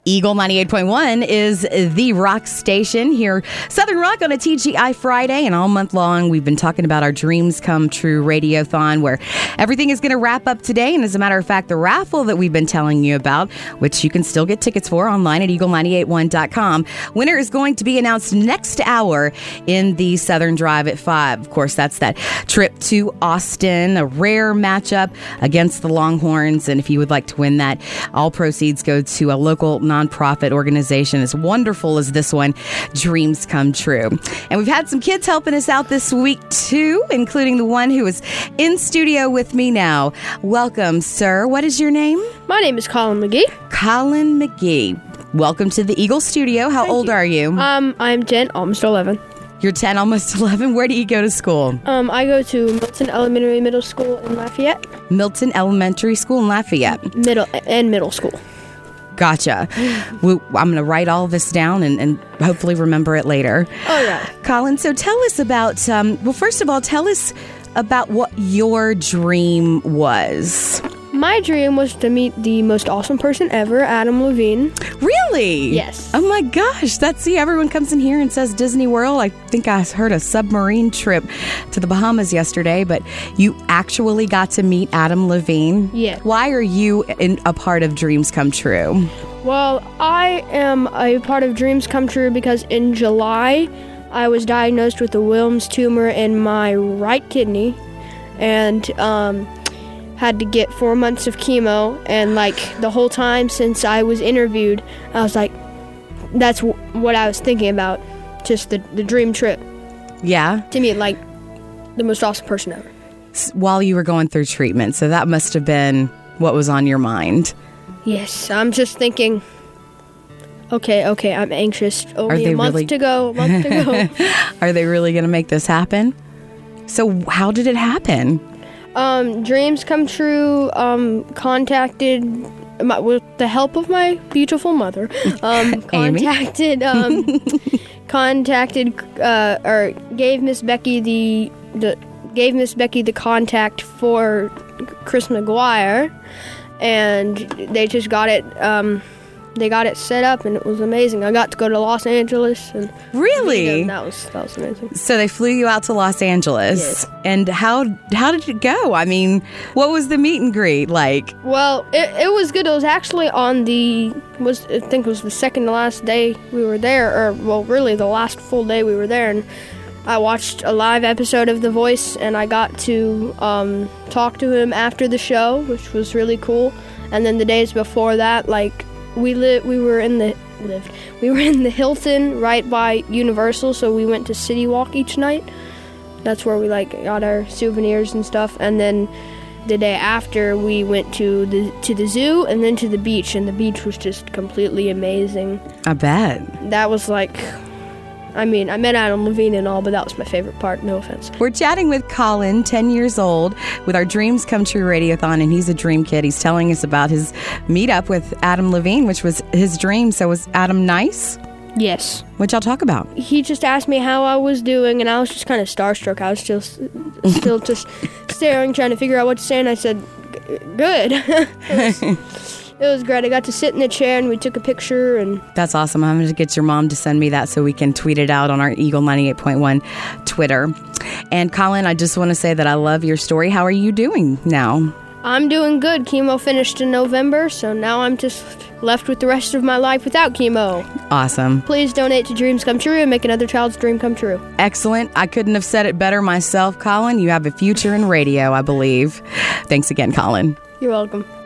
Eagle 98.1 is the rock station here. Southern Rock on a TGI Friday, and all month long we've been talking about our Dreams Come True Radiothon, where everything is going to wrap up today. And as a matter of fact, the raffle that we've been telling you about, which you can still get tickets for online at eagle981.com, winner is going to be announced next hour in the Southern Drive at 5. Of course, that's that trip to Austin, a rare matchup against the Longhorns. And if you would like to win that, all proceeds go to a local nonprofit organization as wonderful as this one, Dreams Come True. And we've had some kids helping us out this week too, including the one who is in studio with me now. Welcome, sir. What is your name? My name is Colin McGee. Colin McGee. Welcome to the Eagle Studio. How old are you? I'm 10, almost 11. You're 10, almost 11. Where do you go to school? I go to Milton Elementary Middle School in Lafayette. Milton Elementary School in Lafayette. Middle school. Gotcha. I'm going to write all this down and hopefully remember it later. Oh, yeah. Colin, so tell us about, first of all, tell us about what your dream was. My dream was to meet the most awesome person ever, Adam Levine. Really? Yes. Oh my gosh. Everyone comes in here and says Disney World. I think I heard a submarine trip to the Bahamas yesterday, but you actually got to meet Adam Levine? Yeah. Why are you a part of Dreams Come True? Well, I am a part of Dreams Come True because in July, I was diagnosed with a Wilms tumor in my right kidney and had to get 4 months of chemo. And the whole time since I was interviewed, I was like, that's what I was thinking about. Just the dream trip. Yeah. To meet the most awesome person ever. While you were going through treatment. So that must have been what was on your mind. Yes. I'm just thinking, okay, I'm anxious. Only a month to go. Are they really going to make this happen? So how did it happen? Dreams Come True contacted, with the help of my beautiful mother, gave Miss Becky the contact for Chris McGuire, and they just got it. They got it set up, and it was amazing. I got to go to Los Angeles. And really? That was amazing. So they flew you out to Los Angeles. Yes. And how did it go? I mean, what was the meet and greet like? Well, it was good. It was actually I think it was the second to last day we were there, really the last full day we were there. And I watched a live episode of The Voice, and I got to talk to him after the show, which was really cool. And then the days before that, we were in the Hilton right by Universal, so we went to City Walk each night. That's where we got our souvenirs and stuff. And then the day after, we went to the zoo and then to the beach, and the beach was just completely amazing. I bet. That was I met Adam Levine and all, but that was my favorite part, no offense. We're chatting with Colin, 10 years old, with our Dreams Come True Radiothon, and he's a dream kid. He's telling us about his meetup with Adam Levine, which was his dream. So was Adam nice? Yes. What'd y'all talk about? He just asked me how I was doing, and I was just kind of starstruck. I was still just staring, trying to figure out what to say, and I said, good. It was great. I got to sit in the chair, and we took a picture. And that's awesome. I'm going to get your mom to send me that so we can tweet it out on our Eagle 98.1 Twitter. And Colin, I just want to say that I love your story. How are you doing now? I'm doing good. Chemo finished in November, so now I'm just left with the rest of my life without chemo. Awesome. Please donate to Dreams Come True and make another child's dream come true. Excellent. I couldn't have said it better myself, Colin. You have a future in radio, I believe. Thanks again, Colin. You're welcome.